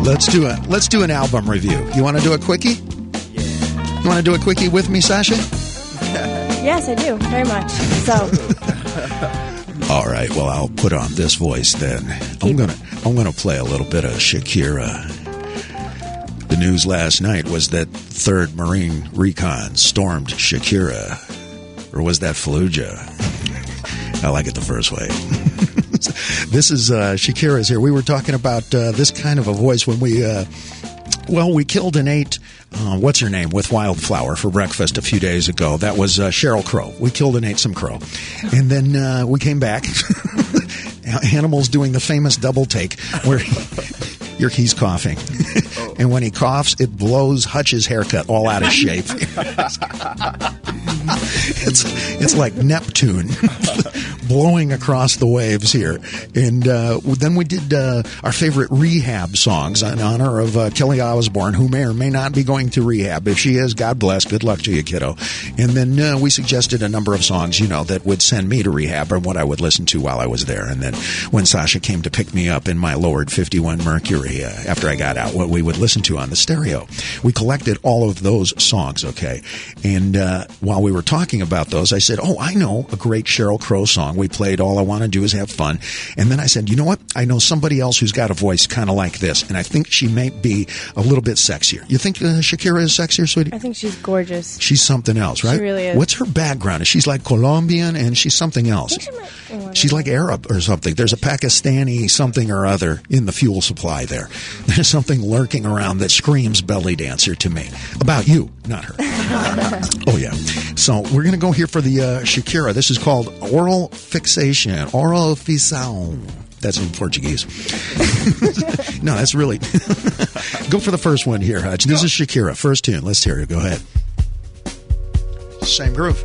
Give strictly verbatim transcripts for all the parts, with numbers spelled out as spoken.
Let's do a let's do an album review. You want to do a quickie? Yeah. You want to do a quickie with me, Sasha? Yes, I do. Very much. So. All right. Well, I'll put on this voice then. I'm gonna I'm gonna play a little bit of Shakira. The news last night was that third Marine Recon stormed Shakira, or was that Fallujah? I like it the first way. This is uh, Shakira's here. We were talking about uh, this kind of a voice when we. Uh, Well, we killed and ate, uh, what's her name, with Wildflower for breakfast a few days ago. That was uh, Sheryl Crow. We killed and ate some crow. And then uh, we came back. Animal's doing the famous double take where he, he's coughing. And when he coughs, it blows Hutch's haircut all out of shape. it's, it's like Neptune blowing across the waves here. And uh, then we did uh, our favorite rehab songs in honor of uh, Kelly Osbourne, who may or may not be going to rehab. If she is, God bless. Good luck to you, kiddo. And then uh, we suggested a number of songs, you know, that would send me to rehab or what I would listen to while I was there. And then when Sasha came to pick me up in my lowered fifty-one Mercury uh, after I got out, what we would listen to on the stereo. We collected all of those songs, okay? And uh, while we were talking about those, I said, oh, I know a great Sheryl Crow song. We played All I Want to Do Is Have Fun. And then I said, you know what? I know somebody else who's got a voice kind of like this, and I think she may be a little bit sexier. You think uh, Shakira is sexier, sweetie? I think she's gorgeous. She's something else, right? She really is. What's her background? She's like Colombian, and she's something else. I think she might, oh, She's like Arab or something. There's a Pakistani something or other in the fuel supply there. There's something lurking around that screams belly dancer to me. About you, not her. Oh, yeah. So we're going to go here for the uh, Shakira. This is called Oral Fixation. Oral Fixação. That's in Portuguese. No, that's really... Go for the first one here, Hutch. This is Shakira. First tune. Let's hear it. Go ahead. Same groove.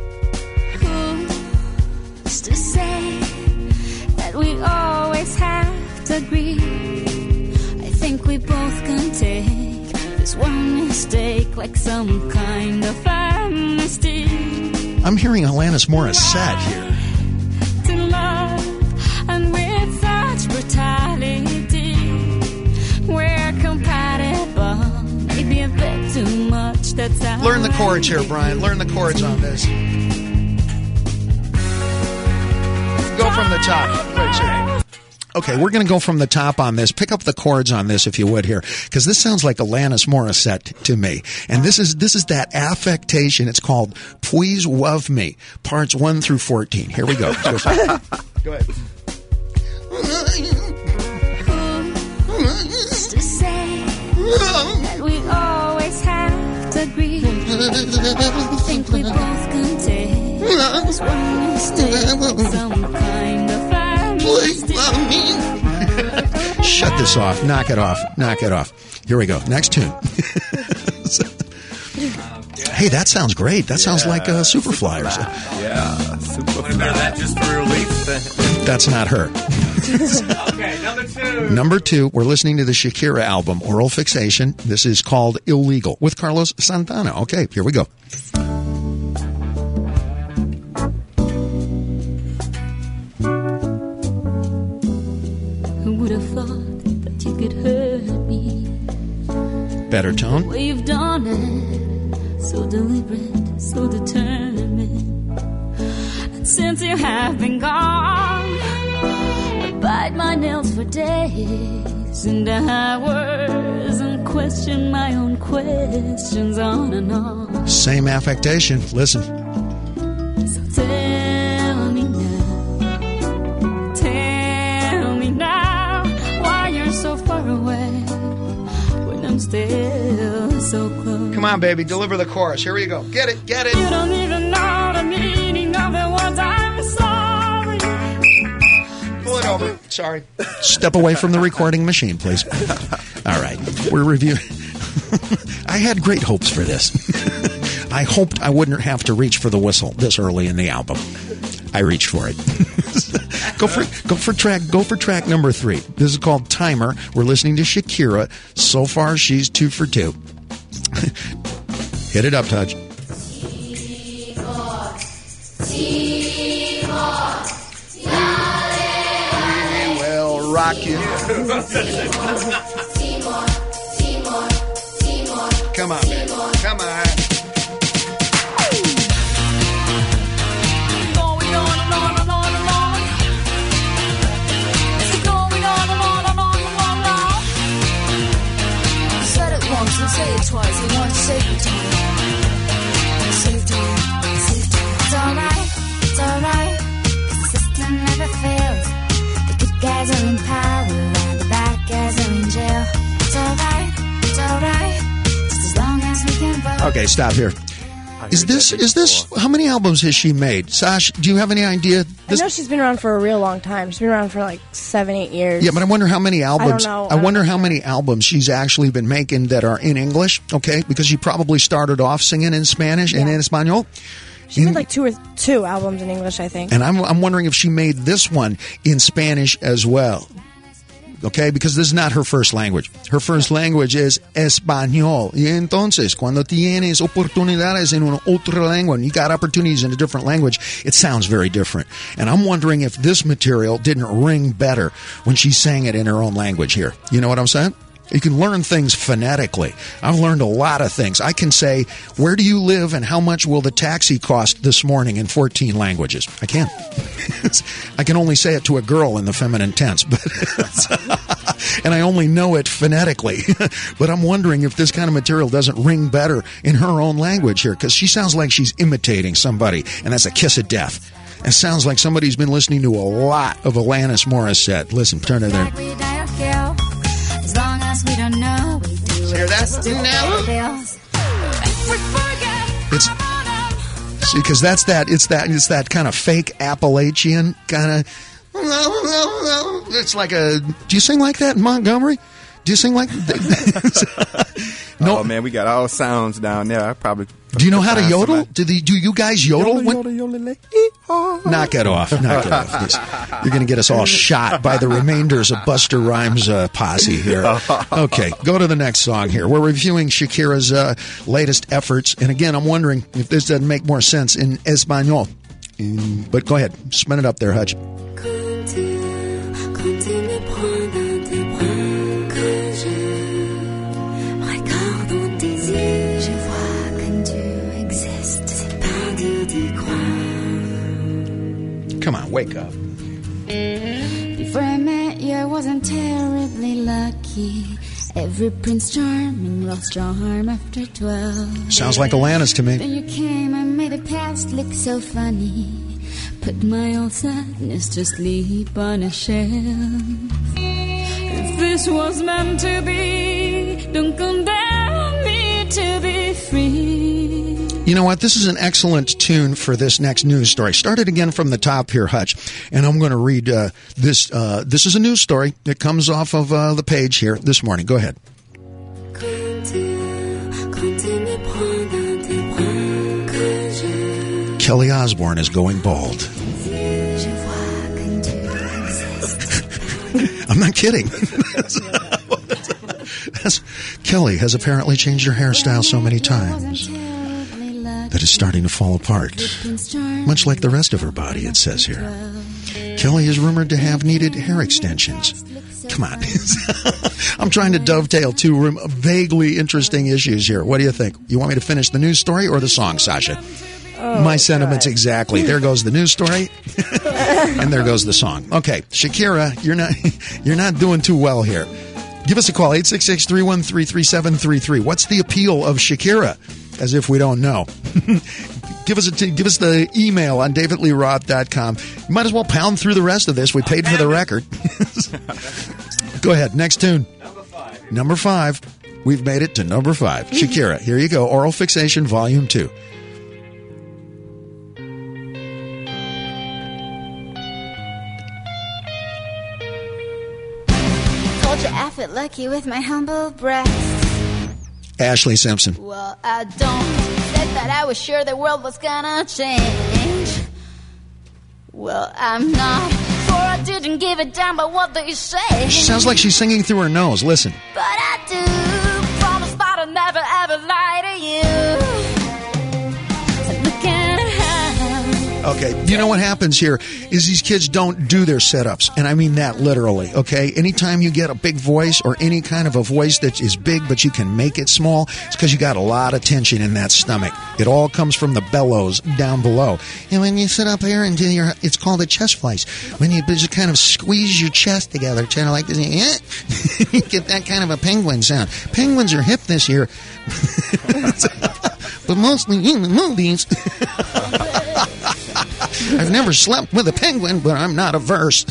Who's to say that we always have to agree? I think we both can take this one mistake like some kind of amnesty. I'm hearing Alanis Morissette here. To love and with such brutality, we're compatible, maybe a bit too much. That's how Learn the chords here, Brian. Learn the chords on this. Go from the top. Wait, sorry. Okay, we're going to go from the top on this. Pick up the chords on this, if you would, here, because this sounds like Alanis Morissette to me. And this is this is that affectation. It's called "Please Love Me," parts one through fourteen. Here we go. Go ahead. Who's to say that we always have to agree? I think we both can take this one mistake like some kind of amnesty. Shut this off. Knock it off. Knock it off. Here we go. Next tune. Hey, that sounds great. That sounds Yeah, like uh, Superfly or Superfly. something. Yeah, Superfly. That just for relief. That's not her. Okay, number two. Number two, we're listening to the Shakira album, Oral Fixation. This is called Illegal with Carlos Santana. Okay, here we go. Who would have thought that you could hurt me? Better tone. The way you've done it, so deliberate, so determined. And since you have been gone, I bite my nails for days and hours and question my own questions on and on. Same affectation. Listen. So tell me now, tell me now, why you're so far away when I'm still so close. Come on, baby. Deliver the chorus. Here we go. Get it. Get it. You don't even know the meaning of the words I'm sorry. Pull it over. Sorry. Step away from the recording machine, please. All right. We're reviewing. I had great hopes for this. I hoped I wouldn't have to reach for the whistle this early in the album. I reached for it. go for go for track go for track number three. This is called Timer. We're listening to Shakira. So far, she's two for two. Hit it up, Touch. We will rock you. Come on, man. Come on. Going on and on and on and on. It's going on and on and on and on and on. You said it once and say it twice. You want to save your time. Save time. Save time. It's alright. It's alright. 'Cause the system never fails. The good guys are in power and the bad guys are in jail. It's alright. It's alright. Just as long as we can vote. Okay, stop here. Is this, is this, how many albums has she made? Sash, do you have any idea? This, I know she's been around for a real long time. She's been around for like seven, eight years. yeah, but I wonder how many albums, know. I, I don't wonder know. how many albums she's actually been making that are in English, okay? Because she probably started off singing in Spanish and Yeah. in Espanol. She made like two or two albums in English, I think. And I'm, I'm wondering if she made this one in Spanish as well. Okay, because this is not her first language. Her first language is español. Y entonces, cuando tienes oportunidades en una otra lengua, and you got opportunities in a different language, it sounds very different. And I'm wondering if this material didn't ring better when she sang it in her own language here. You know what I'm saying? You can learn things phonetically. I've learned a lot of things. I can say, where do you live and how much will the taxi cost this morning in fourteen languages? I can. I can only say it to a girl in the feminine tense, but and I only know it phonetically. But I'm wondering if this kind of material doesn't ring better in her own language here, because she sounds like she's imitating somebody, and that's a kiss of death. It sounds like somebody's been listening to a lot of Alanis Morissette. Listen, turn it there. As long as we don't know, we do Hear it that? just to pay the bills. We forget It's about 'em. see, because that's that. It's that. It's that kind of fake Appalachian kind of. It's like a. Do you sing like that in Montgomery? Do you sing like? No. Oh man, we got all sounds down there. I probably. Do you know how to find yodel? somebody- Do the do you guys yodel? when- Yodel, yodel, yodel, ee-haw. Knock it off. Knock it off. This- You're going to get us all shot by the remainders of Buster Rhymes' uh, posse here. Okay, go to the next song here. We're reviewing Shakira's uh, latest efforts. And again, I'm wondering if this doesn't make more sense in Espanol. Mm, But go ahead. Spin it up there, Hutch. Quand tu, quand tu me prends dans tes bras, quand je regarde dans tes yeux, je vois que tu existes. C'est pas dur d'y croire. Come on, wake up. Before I met you, I wasn't terribly lucky. Every Prince Charming lost charm after twelve. Sounds like Alanis to me. Then you came and made the past look so funny. Put my old sadness to sleep on a shelf. If this was meant to be, don't condemn me to be free. You know what? This is an excellent tune for this next news story. Start it again from the top here, Hutch. And I'm going to read uh, this. Uh, this is a news story. It comes off of uh, the page here this morning. Go ahead. Quand tu, quand tu me prends dans tes bras, quand je, Kelly Osbourne is going bald. je vois que tu existes. I'm not kidding. That's, Kelly has apparently changed her hairstyle so many times that it's starting to fall apart. Much like the rest of her body, it says here. Kelly is rumored to have needed hair extensions. Come on. I'm trying to dovetail two rem- vaguely interesting issues here. What do you think? You want me to finish the news story or the song, Sasha? Oh, My sentiments God. exactly. There goes the news story, and there goes the song. Okay, Shakira, you're not you're not doing too well here. Give us a call, eight six six, three one three, three seven three three. What's the appeal of Shakira? As if we don't know. Give us a t- give us the email on david lee roth dot com. You might as well pound through the rest of this. We paid for the record. Go ahead. Next tune. Number five. Number five. We've made it to number five. Shakira. Here you go. Oral Fixation Volume two. Told you I fit lucky with my humble breast. Ashley Simpson. Well, I don't. Said that I was sure the world was gonna change. Well, I'm not. For I didn't give a damn about what they say. She sounds like she's singing through her nose. Listen. But I do promise that I'll never ever lie to you. So look at how Okay, you know what happens here is these kids don't do their setups, and I mean that literally, okay? Anytime you get a big voice or any kind of a voice that is big but you can make it small, it's because you got a lot of tension in that stomach. It all comes from the bellows down below. And when you sit up here and do your, it's called a chest voice. When you just kind of squeeze your chest together, kind of like this, yeah, you get that kind of a penguin sound. Penguins are hip this year, but mostly in the movies. I've never slept with a penguin, but I'm not averse.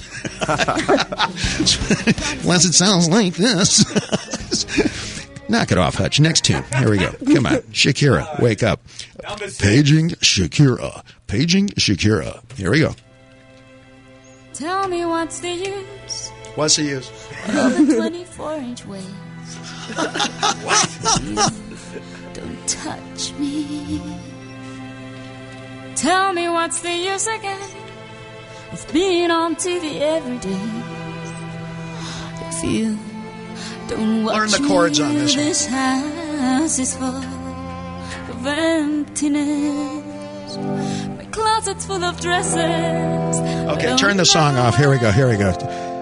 Unless it sounds like this. Knock it off, Hutch. Next tune. Here we go. Come on. Shakira, wake up. Paging Shakira. Paging Shakira. Here we go. Tell me what's the use What's the use? of the twenty-four inch waves. You don't touch me. Tell me what's the use again of being on T V every day. If you don't watch Learn the chords me, on this one. this house is full of emptiness. My closet's full of dresses. Okay, turn the song off. Here we go. Here we go.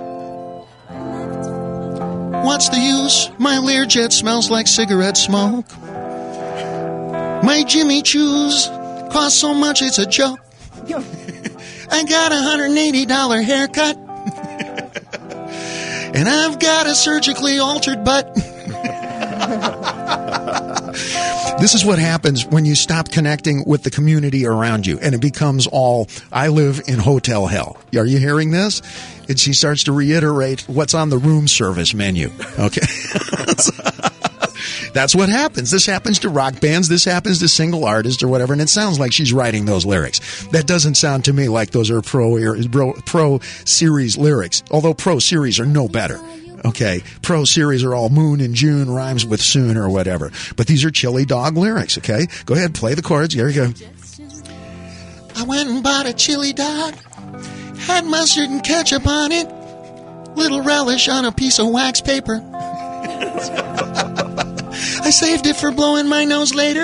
What's the use? My Learjet smells like cigarette smoke. My Jimmy Choos costs so much it's a joke. I got a one hundred eighty dollars haircut. And I've got a surgically altered butt. This is what happens when you stop connecting with the community around you, and it becomes all, I live in hotel hell. Are you hearing this? And she starts to reiterate what's on the room service menu. Okay. That's what happens. This happens to rock bands. This happens to single artists or whatever, and it sounds like she's writing those lyrics. That doesn't sound to me like those are pro, pro, pro series lyrics, although pro series are no better. Okay, pro series are all moon and June rhymes with soon or whatever. But these are Chili Dog lyrics, okay? Go ahead, play the chords. Here we go. I went and bought a chili dog, had mustard and ketchup on it, little relish on a piece of wax paper. I saved it for blowing my nose later.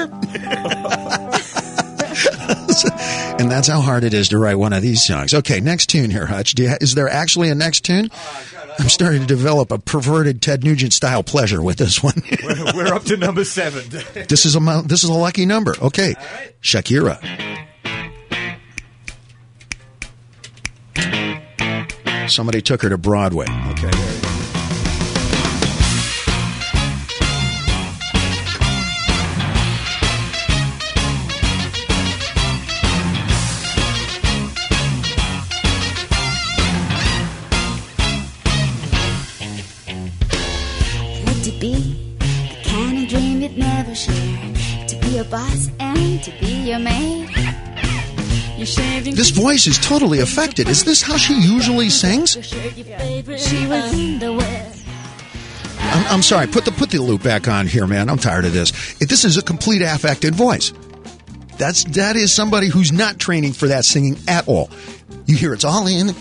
And that's how hard it is to write one of these songs. Okay, next tune here, Hutch. Do you ha- is there actually a next tune? I'm starting to develop a perverted Ted Nugent-style pleasure with this one. we're, we're up to number seven. This is a mo- this is a lucky number. Okay, Shakira. Somebody took her to Broadway. Okay. To be the kind of dream you'd never share. To be a boss and to be your maid. You're shaving. This voice is totally affected. Is this how she usually sings? She was underwear. I'm, I'm sorry. Put the put the loop back on here, man. I'm tired of this. If this is a complete affected voice. That's that is somebody who's not training for that singing at all. You hear it's all in.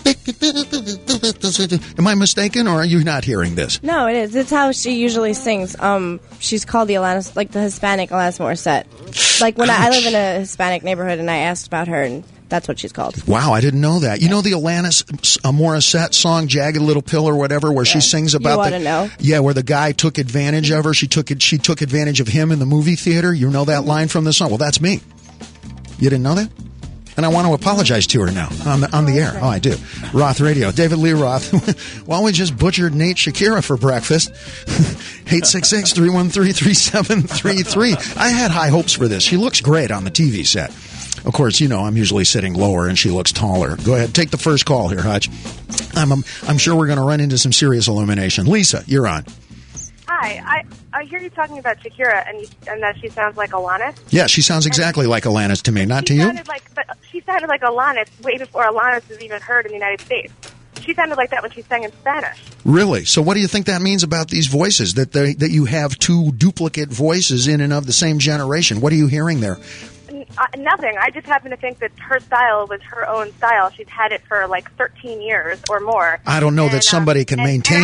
Am I mistaken, or are you not hearing this? No, it is. It's how she usually sings. Um, she's called the Alanis, like the Hispanic Alanis Morissette. Like when I, I live in a Hispanic neighborhood, and I asked about her, and that's what she's called. Wow, I didn't know that. You know the Alanis uh, Morissette song, "Jagged Little Pill" or whatever, where yeah. she sings about you the oughta know. Yeah, where the guy took advantage of her. She took it. She took advantage of him in the movie theater. You know that line from the song? Well, that's me. You didn't know that? And I want to apologize to her now on the, on the air. Oh, I do. Roth Radio. David Lee Roth. Well, we just butchered Nate Shakira for breakfast. eight six six, three one three, three seven three three. I had high hopes for this. She looks great on the T V set. Of course, you know, I'm usually sitting lower and she looks taller. Go ahead. Take the first call here, Hutch. I'm, I'm, I'm sure we're going to run into some serious illumination. Lisa, you're on. Hi, I, I hear you talking about Shakira and you, and that she sounds like Alanis. Yeah, she sounds exactly and like Alanis to me, not she to you? Sounded like, but she sounded like Alanis way before Alanis was even heard in the United States. She sounded like that when she sang in Spanish. Really? So what do you think that means about these voices, that they, that you have two duplicate voices in and of the same generation? What are you hearing there? Uh, nothing. I just happen to think that her style was her own style. She's had it for like thirteen years or more. I don't know and, that somebody um, can and, maintain... And actually, when I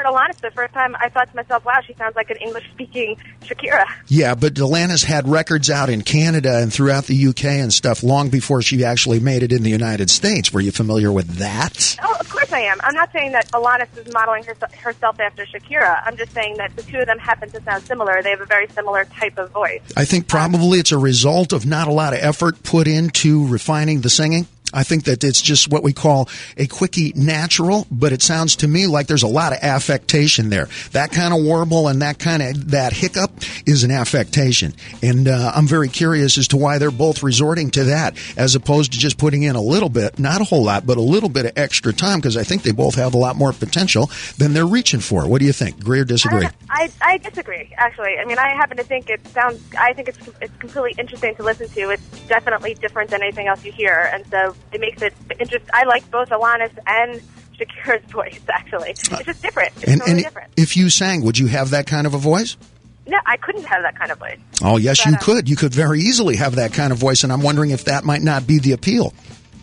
heard Alanis the first time, I thought to myself, wow, she sounds like an English-speaking Shakira. Yeah, but Alanis had records out in Canada and throughout the U K and stuff long before she actually made it in the United States. Were you familiar with that? Oh, of course I am. I'm not saying that Alanis is modeling her, herself after Shakira. I'm just saying that the two of them happen to sound similar. They have a very similar type of voice. I think probably it's a result of not a lot of effort put into refining the singing. I think that it's just what we call a quickie natural, but it sounds to me like there's a lot of affectation there. That kind of warble and that kind of, that hiccup is an affectation. And uh, I'm very curious as to why they're both resorting to that as opposed to just putting in a little bit, not a whole lot, but a little bit of extra time, because I think they both have a lot more potential than they're reaching for. What do you think? Agree or disagree? I, I, I disagree, actually. I mean, I happen to think it sounds, I think it's, it's completely interesting to listen to. It's definitely different than anything else you hear. And so it makes it interesting. I like both Alanis and Shakira's voice, actually. It's just different. It's and, totally and different. If you sang, would you have that kind of a voice? No, I couldn't have that kind of voice. Oh, yes, But, you uh, could. You could very easily have that kind of voice, and I'm wondering if that might not be the appeal.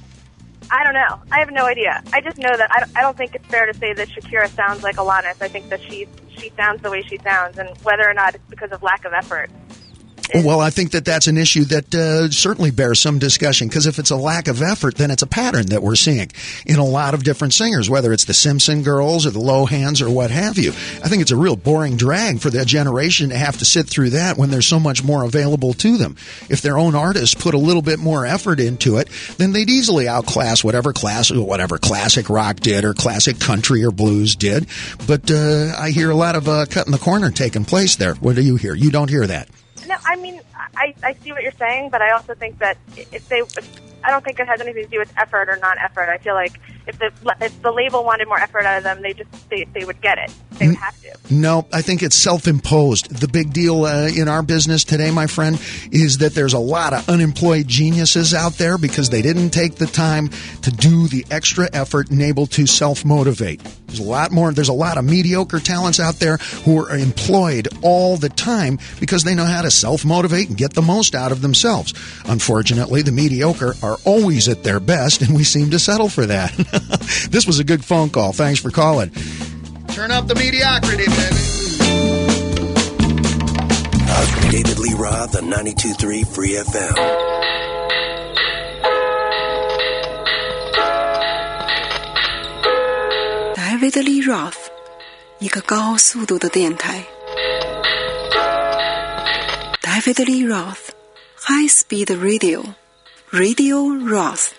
I don't know. I have no idea. I just know that I don't, I don't think it's fair to say that Shakira sounds like Alanis. I think that she she sounds the way she sounds, and whether or not it's because of lack of effort. Well, I think that that's an issue that uh, certainly bears some discussion, because if it's a lack of effort, then it's a pattern that we're seeing in a lot of different singers, whether it's the Simpson Girls or the Lohans or what have you. I think it's a real boring drag for that generation to have to sit through that when there's so much more available to them. If their own artists put a little bit more effort into it, then they'd easily outclass whatever class, whatever classic rock did or classic country or blues did. But uh, I hear a lot of uh, cutting the corner taking place there. What do you hear? You don't hear that. No, I mean, I, I see what you're saying, but I also think that if they, if, I don't think it has anything to do with effort or non-effort. I feel like if the if the label wanted more effort out of them, they just they, they would get it. They would have to. No, I think it's self-imposed. The big deal uh, in our business today, my friend, is that there's a lot of unemployed geniuses out there because they didn't take the time to do the extra effort and able to self-motivate. There's a lot more. There's a lot of mediocre talents out there who are employed all the time because they know how to self-motivate and get the most out of themselves. Unfortunately, the mediocre are always at their best, and we seem to settle for that. This was a good phone call. Thanks for calling. Turn up the mediocrity, baby. Uh, David Lee Roth on ninety-two point three Free F M. David Lee Roth， 一个高速度的电台。David Lee Roth, High Speed Radio, Radio Roth。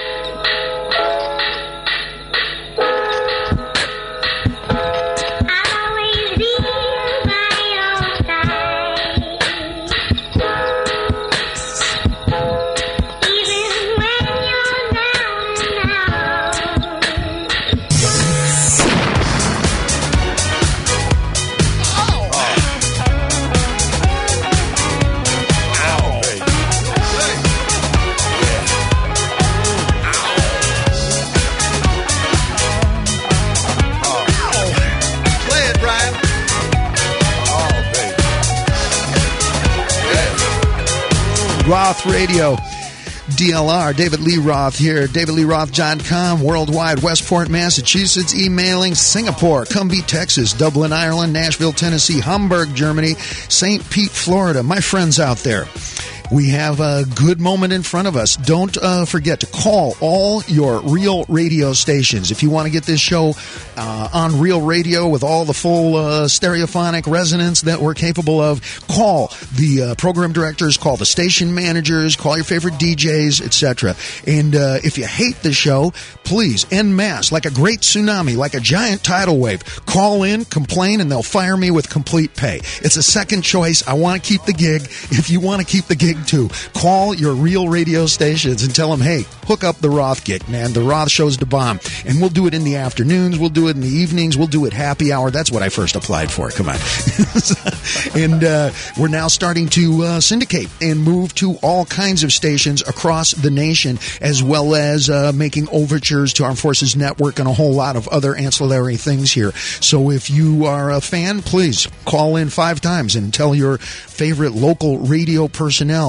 Roth Radio, D L R, David Lee Roth here, david lee roth dot com, worldwide, Westport, Massachusetts, emailing Singapore, Cumbie, Texas, Dublin, Ireland, Nashville, Tennessee, Hamburg, Germany, Saint Pete, Florida. My friends out there, we have a good moment in front of us. Don't uh, forget to call all your real radio stations. If you want to get this show uh, on real radio with all the full uh, stereophonic resonance that we're capable of, call the uh, program directors, call the station managers, call your favorite D Js, et cetera. And uh, if you hate the show, please, en masse, like a great tsunami, like a giant tidal wave, call in, complain, and they'll fire me with complete pay. It's a second choice. I want to keep the gig. If you want to keep the gig, to call your real radio stations and tell them, hey, hook up the Roth gig, man. The Roth show's the bomb. And we'll do it in the afternoons. We'll do it in the evenings. We'll do it happy hour. That's what I first applied for. Come on. And uh, we're now starting to uh, syndicate and move to all kinds of stations across the nation, as well as uh, making overtures to Armed Forces Network and a whole lot of other ancillary things here. So if you are a fan, please call in five times and tell your favorite local radio personnel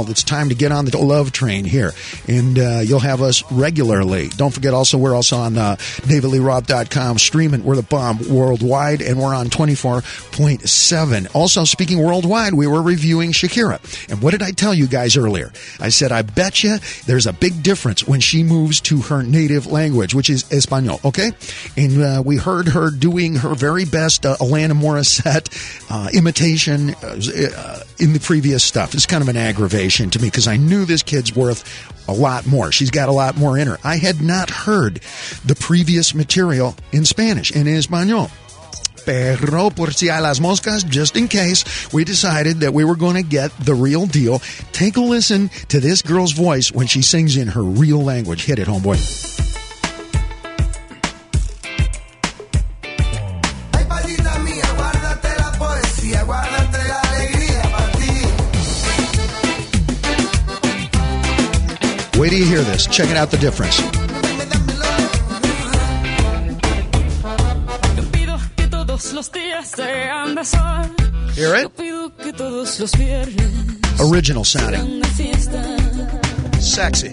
well. It's time to get on the love train here, and uh, you'll have us regularly. Don't forget also, we're also on uh, david lee roth dot com streaming. We're the bomb worldwide, and we're on twenty-four point seven. Also, speaking worldwide, we were reviewing Shakira. And what did I tell you guys earlier? I said, I bet you there's a big difference when she moves to her native language, which is Espanol, okay? And uh, we heard her doing her very best uh, Alanis Morissette uh, imitation uh, in the previous stuff. It's kind of an aggravation to me because I knew this kid's worth a lot more. She's got a lot more in her. I had not heard the previous material in Spanish, in Espanol. Pero por si a las moscas, just in case, we decided that we were going to get the real deal. Take a listen to this girl's voice when she sings in her real language. Hit it, homeboy. Wait till you hear this. Check it out, the difference. Hear it? Original sounding. Sexy.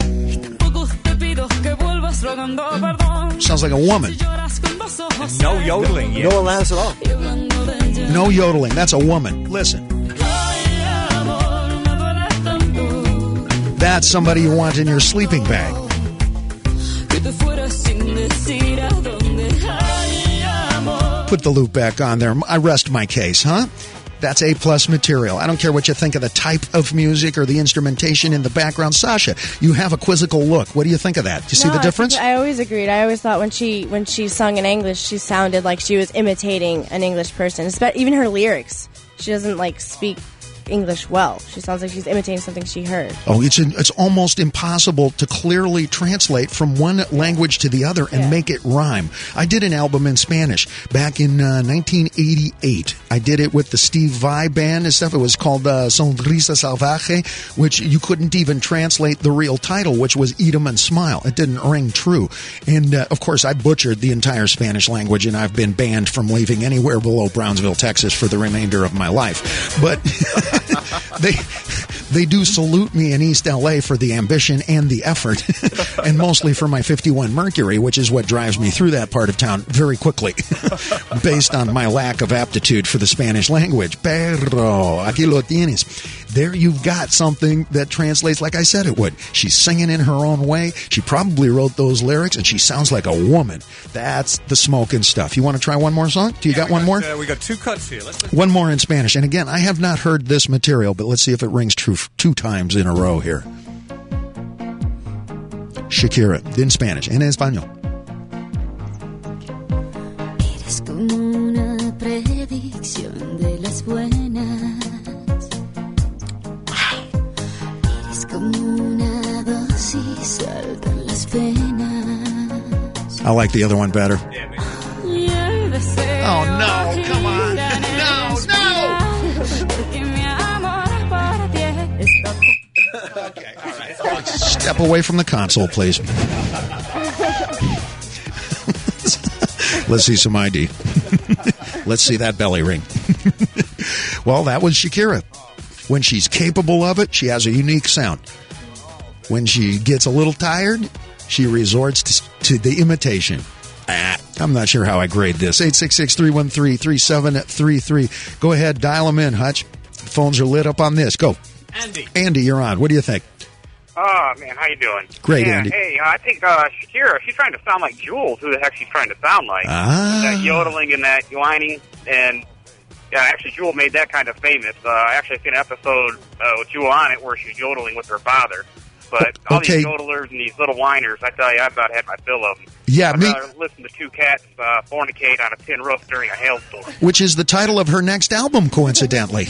Sounds like a woman. And no yodeling yet. No Alanis at all. No yodeling. That's a woman. Listen. That's somebody you want in your sleeping bag. Put the loop back on there. I rest my case, huh? That's A-plus material. I don't care what you think of the type of music or the instrumentation in the background. Sasha, you have a quizzical look. What do you think of that? Do you see No, the difference? I, I always agreed. I always thought when she when she sung in English, she sounded like she was imitating an English person. Espe- Even her lyrics, she doesn't like speak English well. She sounds like she's imitating something she heard. Oh, it's an, it's almost impossible to clearly translate from one language to the other and Yeah. make it rhyme. I did an album in Spanish back in uh, nineteen eighty-eight. I did it with the Steve Vai band and stuff. It was called uh, Sonrisa Salvaje, which you couldn't even translate the real title, which was Eat 'em and Smile. It didn't ring true. And, uh, of course, I butchered the entire Spanish language, and I've been banned from leaving anywhere below Brownsville, Texas for the remainder of my life. But they they do salute me in East L A for the ambition and the effort, and mostly for my fifty-one Mercury, which is what drives me through that part of town very quickly, based on my lack of aptitude for the Spanish language. Pero aquí lo tienes. There you've got something that translates like I said it would. She's singing in her own way. She probably wrote those lyrics, and she sounds like a woman. That's the smoking stuff. You want to try one more song? Do you Yeah, got we one more? Uh, we got two cuts here. Let's One more in Spanish. And again, I have not heard this material, but let's see if it rings true f- two times in a row here. Shakira, in Spanish, en español. Eres como una predicción de las buenas. Eres como una dosis alta en las venas. I like the other one better. Y el deseo Oh, no, come on. No, no. porque mi amor por ti está Okay, all right. Step away from the console, please. Let's see some I D. Let's see that belly ring. Well, that was Shakira. When she's capable of it, she has a unique sound. When she gets a little tired, she resorts to, to the imitation. Ah, I'm not sure how I grade this. eight six six, three one three, three seven three three. Go ahead, dial them in, Hutch. Phones are lit up on this. Go. Andy. Andy, you're on. What do you think? Oh, man, how you doing? Great, yeah, Andy. Hey, uh, I think uh, Shakira, she's trying to sound like Jules. Who the heck she's trying to sound like? Ah. That yodeling and that whining. And, yeah, actually, Jewel made that kind of famous. Uh, I actually seen an episode uh, with Jewel on it where she's yodeling with her father. But all Okay. these yodelers and these little whiners, I tell you, I've about had my fill of them. Yeah, I'd me- rather listen to two cats uh, fornicate on a tin roof during a hailstorm. Which is the title of her next album, coincidentally.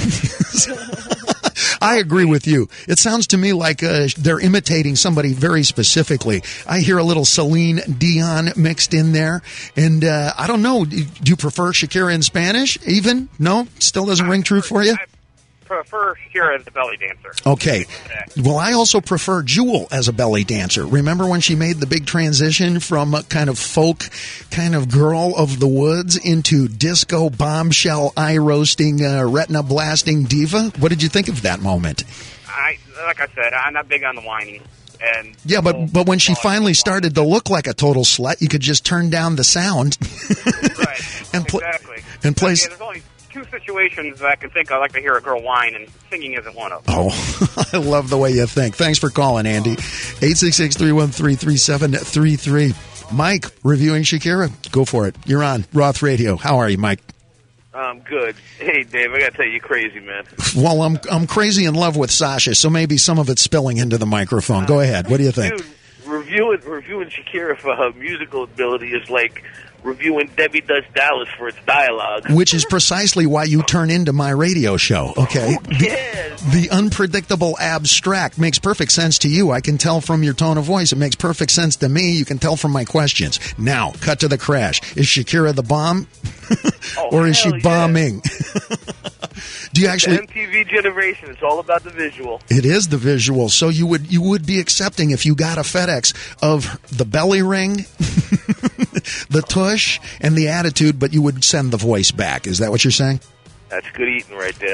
I agree with you. It sounds to me like uh, they're imitating somebody very specifically. I hear a little Celine Dion mixed in there. And uh, I don't know, do you prefer Shakira in Spanish even? No? Still doesn't ring true for you? I prefer Shakira as the belly dancer. Okay. Well, I also prefer Jewel as a belly dancer. Remember when she made the big transition from a kind of folk, kind of girl of the woods into disco, bombshell, eye-roasting, uh, retina-blasting diva? What did you think of that moment? I like I said, I'm not big on the whining. And yeah, but but when she finally started to look like a total slut, you could just turn down the sound. Right. and pl- exactly. And place. Yeah, there's only two situations that I can think of. I like to hear a girl whine, and singing isn't one of them. Oh, I love the way you think. Thanks for calling, Andy. eight six six, three one three, three seven three three. Mike, reviewing Shakira. Go for it. You're on Roth Radio. How are you, Mike? I'm good. Hey, Dave, I got to tell you, you're crazy, man. Well, I'm I'm crazy in love with Sasha, so maybe some of it's spilling into the microphone. Go ahead. What do you think? Dude, reviewing, reviewing Shakira for her musical ability is like reviewing Debbie Does Dallas for its dialogue. Which is precisely why you turn into my radio show, okay? The, the unpredictable abstract makes perfect sense to you. I can tell from your tone of voice. It makes perfect sense to me. You can tell from my questions. Now, cut to the crash. Is Shakira the bomb? oh, or is she yeah. bombing? Do you actually? The M T V generation. It's all about the visual. It is the visual. So you would you would be accepting if you got a FedEx of the belly ring, the tush, and the attitude, but you would send the voice back. Is that what you're saying? That's good eating right there.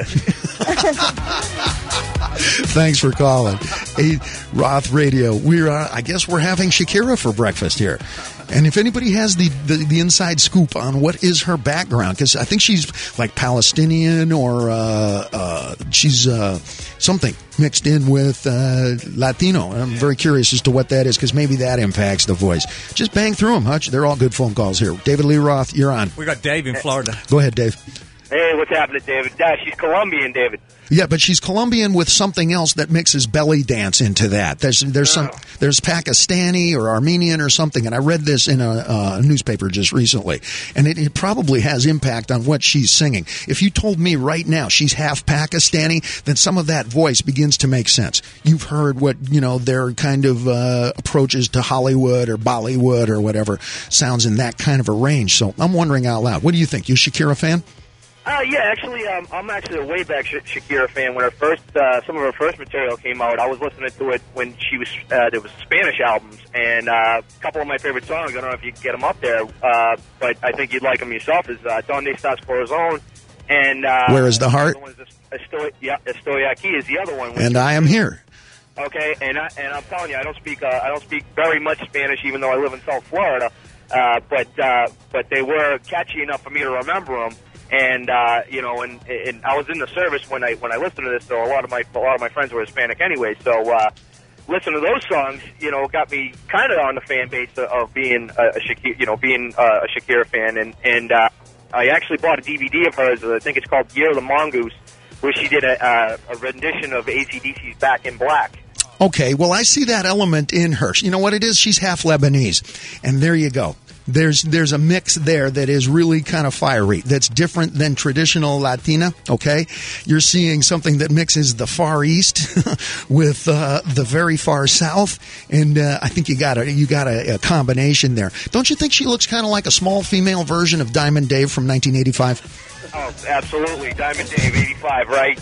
Thanks for calling. Hey, Roth Radio. We're uh, I guess we're having Shakira for breakfast here. And if anybody has the, the, the inside scoop on what is her background, because I think she's like Palestinian or uh, uh, she's uh, something mixed in with uh, Latino. I'm very curious as to what that is, because maybe that impacts the voice. Just bang through them, Hutch. They're all good phone calls here. David Lee Roth, you're on. We got Dave in Florida. Go ahead, Dave. Hey, what's happening, David? Uh, she's Colombian, David. Yeah, but she's Colombian with something else that mixes belly dance into that. There's there's some there's Pakistani or Armenian or something, and I read this in a uh, newspaper just recently, and it, it probably has impact on what she's singing. If you told me right now she's half Pakistani, then some of that voice begins to make sense. You've heard what you know their kind of uh, approaches to Hollywood or Bollywood or whatever sounds in that kind of a range. So I'm wondering out loud, what do you think? You a Shakira fan? Uh, yeah, actually, um, I'm actually a way back Sha- Shakira fan. When her first, uh, some of her first material came out, I was listening to it when she was, uh, there was Spanish albums, and uh, a couple of my favorite songs, I don't know if you can get them up there, uh, but I think you'd like them yourself, is uh, Donde Estás Corazón, and... Uh, Where is the heart? Estoy, yeah, Estoy Aquí is the other one. And I am here. Okay, and I, and I'm telling you, I don't speak, uh, I don't speak very much Spanish, even though I live in South Florida, uh, but, uh, but they were catchy enough for me to remember them. And uh, you know, and, and I was in the service when I when I listened to this. So a lot of my a lot of my friends were Hispanic anyway. So uh, listening to those songs, you know, got me kind of on the fan base of, of being a, a Shakira, you know, being a, a Shakira fan. And and uh, I actually bought a D V D of hers. I think it's called Year of the Mongoose, where she did a, uh, a rendition of A C D C's Back in Black. Okay, well, I see that element in her. You know what it is? She's half Lebanese, and there you go. There's there's a mix there that is really kind of fiery, that's different than traditional Latina, okay? You're seeing something that mixes the Far East with uh, the very far South, and uh, I think you got a, you got a, a combination there. Don't you think she looks kind of like a small female version of Diamond Dave from nineteen eighty-five? Oh, absolutely. Diamond Dave, eighty-five, right?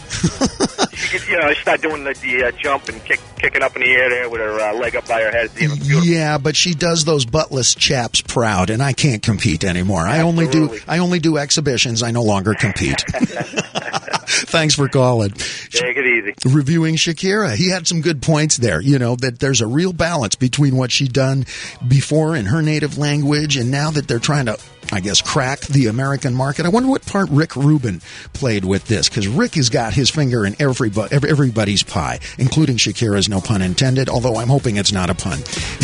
She could, you know, start doing the, the uh, jump and kick, kicking up in the air there with her uh, leg up by her head. You know, beautiful. Yeah, but she does those buttless chaps proud, and I can't compete anymore. I only do I only do exhibitions. I no longer compete. Thanks for calling. Take it easy. Reviewing Shakira. He had some good points there, you know, that there's a real balance between what she'd done before in her native language and now that they're trying to, I guess, crack the American market. I wonder what part Rick Rubin played with this, because Rick has got his finger in everybody, everybody's pie, including Shakira's, no pun intended, although I'm hoping it's not a pun.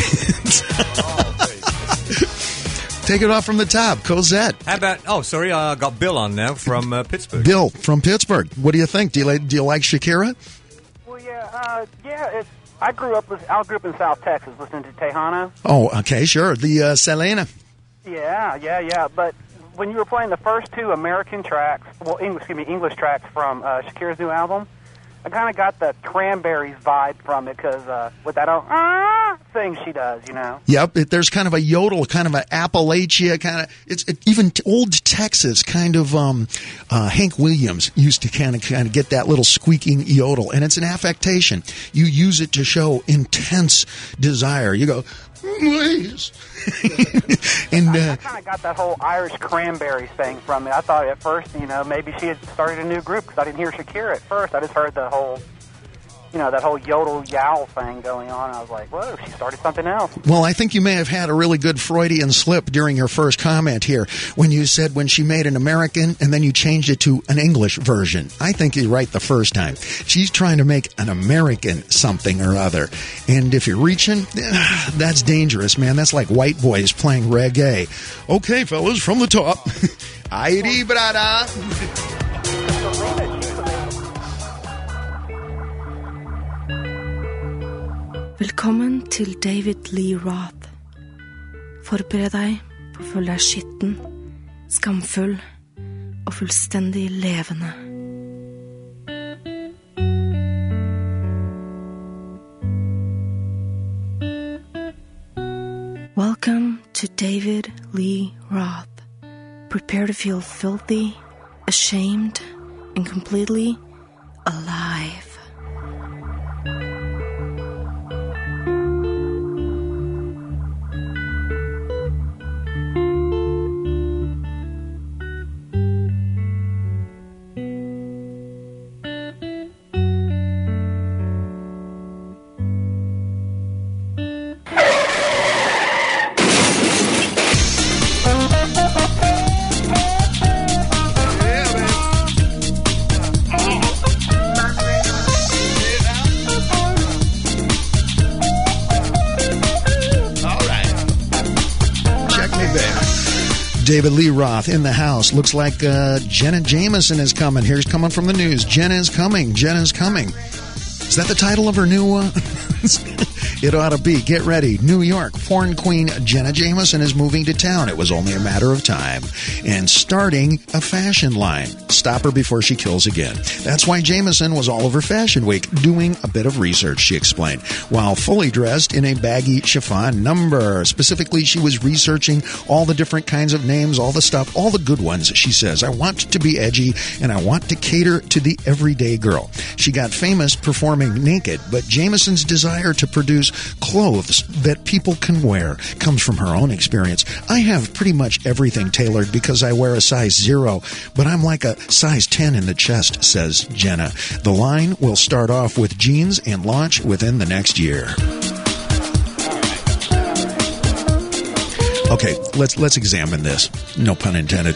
Take it off from the top. Cosette. How about, oh, sorry, I uh, got Bill on now from uh, Pittsburgh. Bill from Pittsburgh. What do you think? Do you like, do you like Shakira? Well, yeah, uh, yeah. It's, I grew up with, I grew up in South Texas listening to Tejano. Oh, okay, sure. The uh, Selena. Yeah, yeah, yeah. But when you were playing the first two American tracks, well, English, excuse me, English tracks from uh, Shakira's new album, I kind of got the Cranberries vibe from it because uh, with that oh, ah thing she does, you know. Yep, it, there's kind of a yodel, kind of an Appalachia kind of. It's it, even t- old Texas kind of. Um, uh, Hank Williams used to kind of kind of get that little squeaking yodel, and it's an affectation. You use it to show intense desire. You go, please. and uh, I, I kind of got that whole Irish Cranberries thing from it. I thought at first, you know, maybe she had started a new group because I didn't hear Shakira at first. I just heard the whole you know, that whole yodel yowl thing going on. I was like, whoa, she started something else. Well, I think you may have had a really good Freudian slip during your first comment here when you said when she made an American and then you changed it to an English version. I think you're right the first time. She's trying to make an American something or other. And if you're reaching, that's dangerous, man. That's like white boys playing reggae. Okay, fellas, from the top. Airi brada. Velkommen til David Lee Roth. Forbered deg på å føle deg skitten, skamfull og fullstendig levende. Welcome to David Lee Roth. Prepare to feel filthy, ashamed, and completely alive. David Lee Roth in the house. Looks like uh, Jenna Jameson is coming. Here's coming from the news. Jenna is coming. Jenna is coming. Is that the title of her new... Uh, it ought to be. Get ready. New York. Porn queen Jenna Jameson is moving to town. It was only a matter of time. And starting a fashion line. Stop her before she kills again. That's why Jameson was all over Fashion Week, doing a bit of research, she explained, while fully dressed in a baggy chiffon number. Specifically, she was researching all the different kinds of names, all the stuff, all the good ones, she says. I want to be edgy, and I want to cater to the everyday girl. She got famous performing naked, but Jameson's desire to produce clothes that people can wear comes from her own experience. I have pretty much everything tailored because I wear a size zero, but I'm like a size ten in the chest, says Jenna. The line will start off with jeans and launch within the next year. Okay, let's let's examine this. No pun intended.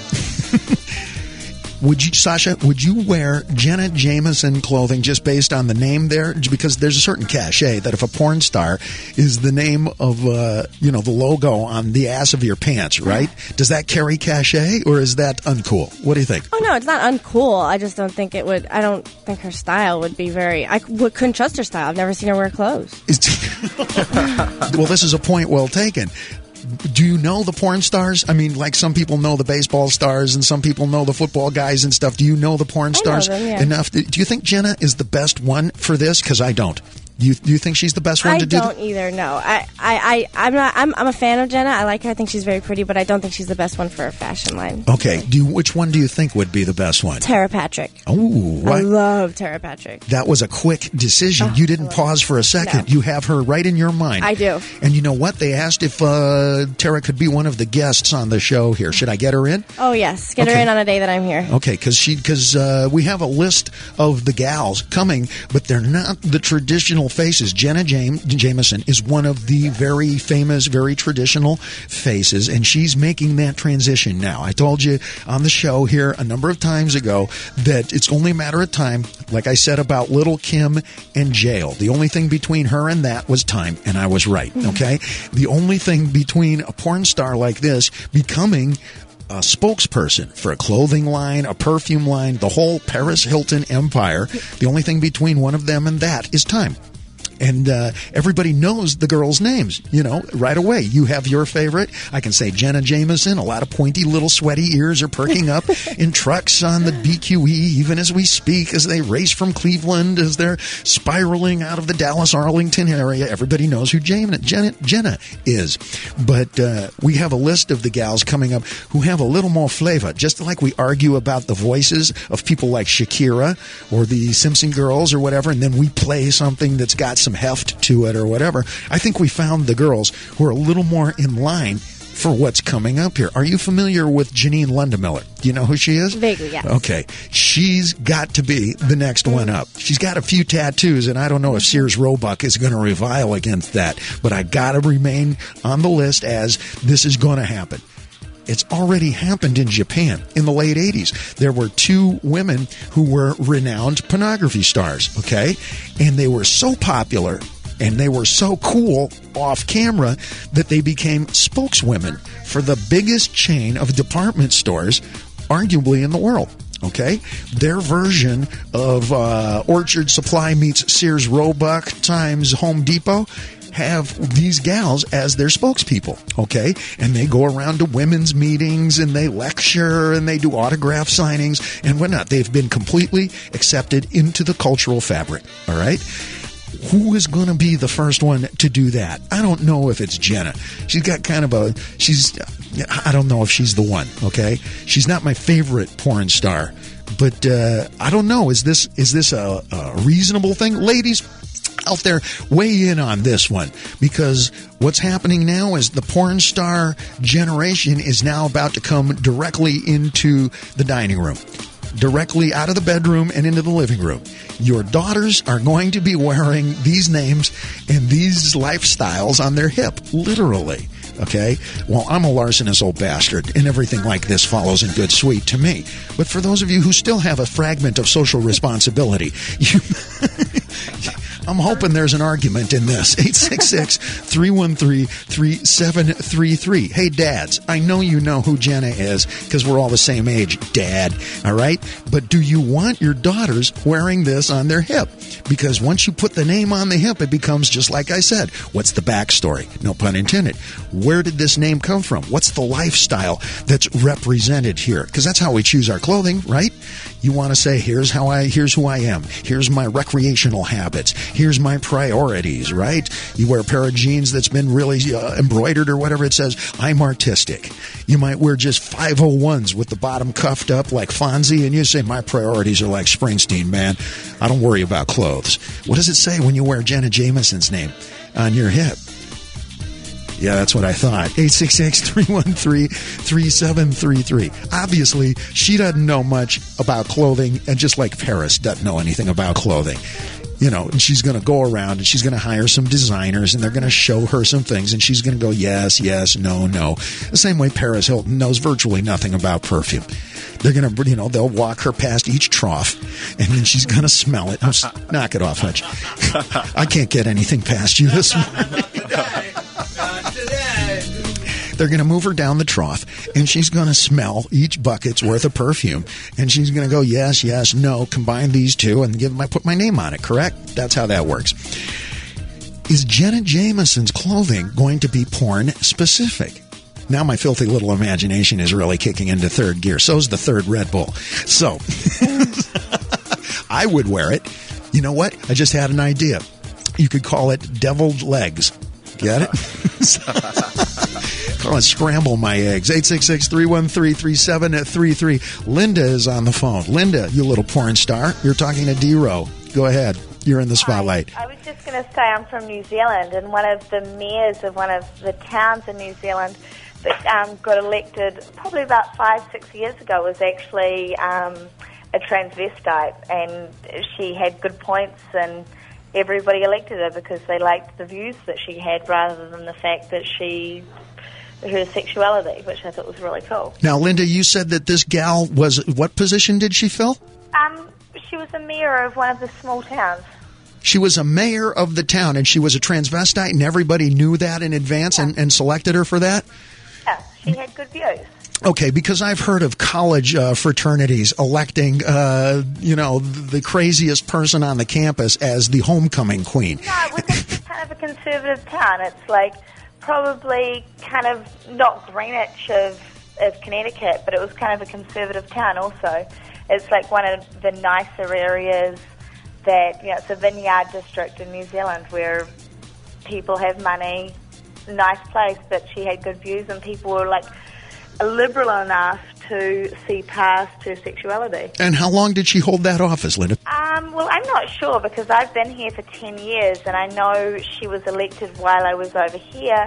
Would you, Sasha, would you wear Jenna Jameson clothing just based on the name there? Because there's a certain cachet that if a porn star is the name of, uh, you know, the logo on the ass of your pants, right? Does that carry cachet or is that uncool? What do you think? Oh, no, it's not uncool. I just don't think it would, I don't think her style would be very, I would, couldn't trust her style. I've never seen her wear clothes. Well, this is a point well taken. Do you know the porn stars? I mean, like some people know the baseball stars and some people know the football guys and stuff. Do you know the porn stars them, yeah. enough? Do you think Jenna is the best one for this? Because I don't. Do you, do you think she's the best one I to do that? I don't either, no. I, I, I, I'm, not, I'm, I'm a fan of Jenna. I like her. I think she's very pretty, but I don't think she's the best one for a fashion line. Okay. Do you, which one do you think would be the best one? Tara Patrick. Oh, right. I love Tara Patrick. That was a quick decision. Oh, you didn't pause for a second. No. You have her right in your mind. I do. And you know what? They asked if uh, Tara could be one of the guests on the show here. Should I get her in? Oh, yes. Get Okay. her in on a day that I'm here. Okay, because she because uh, we have a list of the gals coming, but they're not the traditional faces. Jenna Jam- Jameson is one of the very famous, very traditional faces, and she's making that transition now. I told you on the show here a number of times ago that it's only a matter of time, like I said about Little Kim and Jail. The only thing between her and that was time, and I was right, okay? The only thing between a porn star like this becoming a spokesperson for a clothing line, a perfume line, the whole Paris Hilton empire, the only thing between one of them and that is time. And uh, everybody knows the girls' names, you know, right away. You have your favorite. I can say Jenna Jameson. A lot of pointy little sweaty ears are perking up in trucks on the B Q E, even as we speak, as they race from Cleveland, as they're spiraling out of the Dallas-Arlington area. Everybody knows who Jenna, Jenna, Jenna is. But uh, we have a list of the gals coming up who have a little more flavor, just like we argue about the voices of people like Shakira or the Simpson Girls or whatever, and then we play something that's got some heft to it or whatever. I think we found the girls who are a little more in line for what's coming up here. Are you familiar with Janine Lundemiller? Do you know who she is? Vaguely, yes. Okay. She's got to be the next one up. She's got a few tattoos, and I don't know if Sears Roebuck is going to revile against that, but I got to remain on the list as this is going to happen. It's already happened in Japan in the late eighties. There were two women who were renowned pornography stars, okay? And they were so popular and they were so cool off camera that they became spokeswomen for the biggest chain of department stores, arguably in the world. Okay, their version of uh, Orchard Supply meets Sears Roebuck times Home Depot have these gals as their spokespeople, okay? And they go around to women's meetings and they lecture and they do autograph signings and whatnot. They've been completely accepted into the cultural fabric, all right? Who is going to be the first one to do that? I don't know if it's Jenna. She's got kind of a, she's, I don't know if she's the one, okay? She's not my favorite porn star, but uh, I don't know. Is this, is this a, a reasonable thing? Ladies out there, weigh in on this one, because what's happening now is the porn star generation is now about to come directly into the dining room, directly out of the bedroom and into the living room. Your daughters are going to be wearing these names and these lifestyles on their hip, literally. Okay? Well, I'm a larcenous old bastard, and everything like this follows in good sweet to me. But for those of you who still have a fragment of social responsibility, you... I'm hoping there's an argument in this. eight six six, three one three, three seven three three. Hey, dads, I know you know who Jenna is because we're all the same age, Dad, all right? But do you want your daughters wearing this on their hip? Because once you put the name on the hip, it becomes just like I said. What's the backstory? No pun intended. Where did this name come from? What's the lifestyle that's represented here? Because that's how we choose our clothing, right? You want to say, here's how I, here's who I am. Here's my recreational habits. Here's my priorities, right? You wear a pair of jeans that's been really uh, embroidered or whatever. It says, I'm artistic. You might wear just five oh ones with the bottom cuffed up like Fonzie, and you say, my priorities are like Springsteen, man. I don't worry about clothes. What does it say when you wear Jenna Jameson's name on your hip? Yeah, that's what I thought. eight six six, three one three, three seven three three. Obviously, she doesn't know much about clothing, and just like Paris doesn't know anything about clothing. You know, and she's going to go around and she's going to hire some designers and they're going to show her some things and she's going to go, yes, yes, no, no. The same way Paris Hilton knows virtually nothing about perfume. They're going to, you know, they'll walk her past each trough and then she's going to smell it. Knock it off, Hutch. I can't get anything past you this morning. They're going to move her down the trough, and she's going to smell each bucket's worth of perfume, and she's going to go, yes, yes, no, combine these two, and give my put my name on it, correct? That's how that works. Is Jenna Jameson's clothing going to be porn-specific? Now my filthy little imagination is really kicking into third gear. So's the third Red Bull. So, I would wear it. You know what? I just had an idea. You could call it deviled legs. Get it? Call it scramble my eggs. eight six six, three one three, three seven three three. Linda is on the phone. Linda, you little porn star. You're talking to D-Row. Go ahead. You're in the spotlight. Hi. I was just going to say I'm from New Zealand, and one of the mayors of one of the towns in New Zealand that um, got elected probably about five, six years ago was actually um, a transvestite, and she had good points, and everybody elected her because they liked the views that she had rather than the fact that she, her sexuality, which I thought was really cool. Now, Linda, you said that this gal was, what position did she fill? Um, she was a mayor of one of the small towns. She was a mayor of the town, and she was a transvestite, and everybody knew that in advance yeah. and, and selected her for that? Yeah, she had good views. Okay, because I've heard of college uh, fraternities electing, uh, you know, the craziest person on the campus as the homecoming queen. No, it was kind of a conservative town. It's like probably kind of not Greenwich of, of Connecticut, but it was kind of a conservative town also. It's like one of the nicer areas that, you know, it's a vineyard district in New Zealand where people have money, nice place, but she had good views and people were like liberal enough to see past her sexuality. And how long did she hold that office, Linda? Um, well, I'm not sure because I've been here for ten years and I know she was elected while I was over here,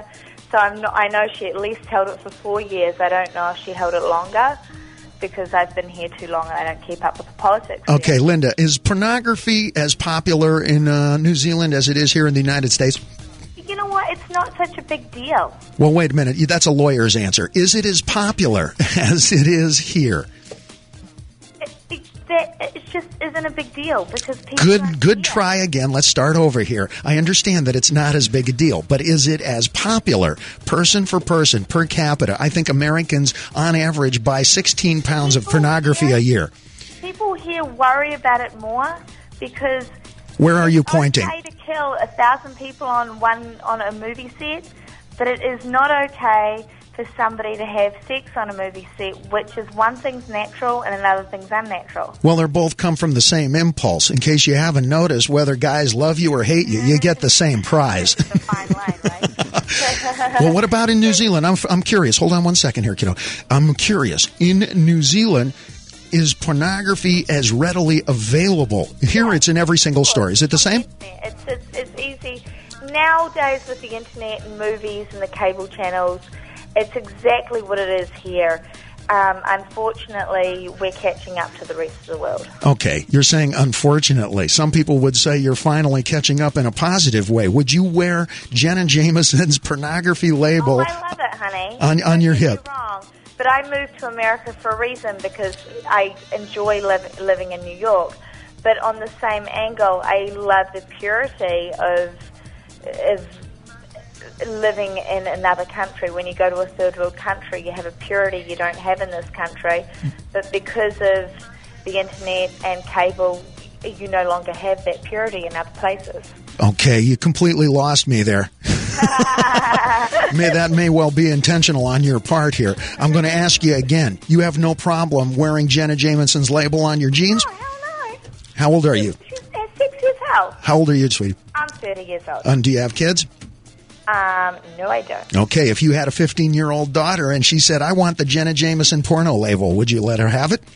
So I'm not, I know she at least held it for four years. I don't know if she held it longer because I've been here too long and I don't keep up with the politics. Okay, yet. Linda, is pornography as popular in uh, New Zealand as it is here in the United States? You know what? It's not such a big deal. Well, wait a minute. That's a lawyer's answer. Is it as popular as it is here? It, it, that, it just isn't a big deal because people Good, aren't good here. try again. Let's start over here. I understand that it's not as big a deal, but is it as popular, person for person, per capita? I think Americans, on average, buy sixteen pounds of pornography a year. People here worry about it more because Where are you it's pointing? okay to kill a thousand people on one on a movie set, but it is not okay for somebody to have sex on a movie set, which is one thing's natural and another thing's unnatural. Well, they both come from the same impulse. In case you haven't noticed, whether guys love you or hate you, you get the same prize. It's a fine line, right? Well, what about in New Zealand? I'm, I'm curious. Hold on one second here, kiddo. I'm curious. In New Zealand, is pornography as readily available? Here it's in every single story. Is it the same? It's, it's, it's easy. Nowadays with the internet and movies and the cable channels, it's exactly what it is here. Um, unfortunately, we're catching up to the rest of the world. Okay, you're saying unfortunately. Some people would say you're finally catching up in a positive way. Would you wear Jenna Jameson's pornography label Oh, I love it, honey. on, on your Don't get me hip? wrong. But I moved to America for a reason because I enjoy liv- living in New York. But on the same angle, I love the purity of, of living in another country. When you go to a third world country, you have a purity you don't have in this country. But because of the internet and cable, you no longer have that purity in other places. Okay, you completely lost me there. may that may well be intentional on your part here. I'm going to ask you again. You have no problem wearing Jenna Jameson's label on your jeans? Oh, hell no. How old are you? She's uh, six years old. How old are you, sweetie? I'm thirty years old. And do you have kids? Um, no, I don't. Okay, if you had a fifteen-year-old daughter and she said, I want the Jenna Jameson porno label, would you let her have it?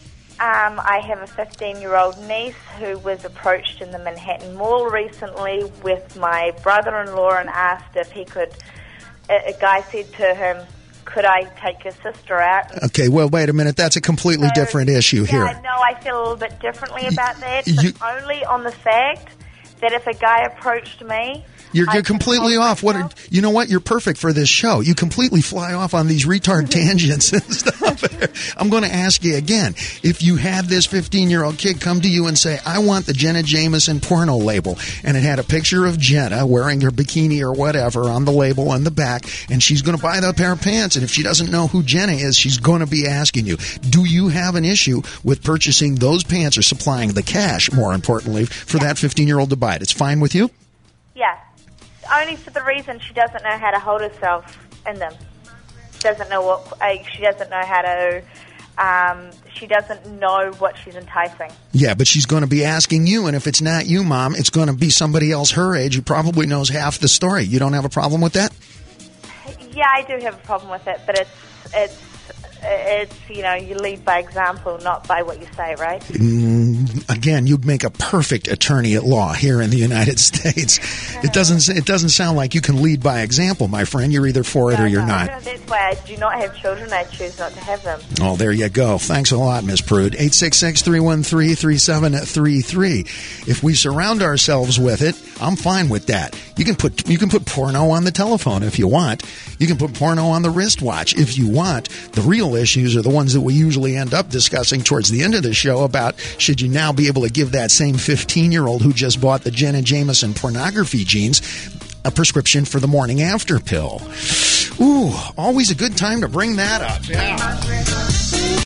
Um, I have a fifteen-year-old niece who was approached in the Manhattan Mall recently with my brother-in-law and asked if he could. A, a guy said to him, "Could I take your sister out?" And Okay, well, wait a minute. That's a completely so, different issue yeah, here. I know. I feel a little bit differently about that, you- but only on the fact that if a guy approached me, You're, I you're can completely hold off. What? Are, you know what? You're perfect for this show. You completely fly off on these retard tangents and stuff. I'm going to ask you again. If you had this fifteen-year-old kid come to you and say, I want the Jenna Jameson porno label, and it had a picture of Jenna wearing her bikini or whatever on the label on the back, and she's going to buy that pair of pants, and if she doesn't know who Jenna is, she's going to be asking you, do you have an issue with purchasing those pants or supplying the cash, more importantly, for that fifteen-year-old to buy it? It's fine with you? yeah, only for the reason she doesn't know how to hold herself in them. Doesn't know what uh, she doesn't know how to. Um, she doesn't know what she's enticing. Yeah, but she's going to be asking you, and if it's not you, Mom, it's going to be somebody else her age who probably knows half the story. You don't have a problem with that? Yeah, I do have a problem with it, but it's it's it's you know you lead by example, not by what you say, right? Mm, again, you'd make a perfect attorney at law here in the United States. It doesn't. It doesn't sound like you can lead by example, my friend. You're either for it or you're not. That's why I do not have children. I choose not to have them. Oh, there you go. Thanks a lot, Miss Prude. eight six six, three one three, three seven three three. If we surround ourselves with it, I'm fine with that. You can put you can put porno on the telephone if you want. You can put porno on the wristwatch if you want. The real issues are the ones that we usually end up discussing towards the end of the show about should you now be able to give that same fifteen-year-old who just bought the Jenna Jameson pornography jeans a prescription for the morning after pill. Ooh, always a good time to bring that up. Yeah.